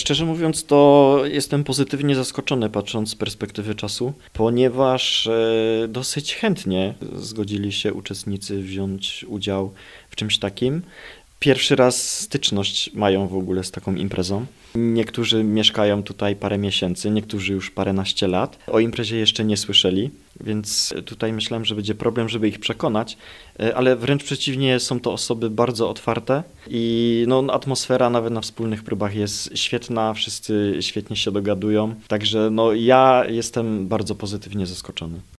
Szczerze mówiąc, to jestem pozytywnie zaskoczony patrząc z perspektywy czasu, ponieważ dosyć chętnie zgodzili się uczestnicy wziąć udział w czymś takim. Pierwszy raz styczność mają w ogóle z taką imprezą. Niektórzy mieszkają tutaj parę miesięcy, niektórzy już paręnaście lat. O imprezie jeszcze nie słyszeli, więc tutaj myślałem, że będzie problem, żeby ich przekonać, ale wręcz przeciwnie, są to osoby bardzo otwarte i atmosfera nawet na wspólnych próbach jest świetna, wszyscy świetnie się dogadują, także ja jestem bardzo pozytywnie zaskoczony.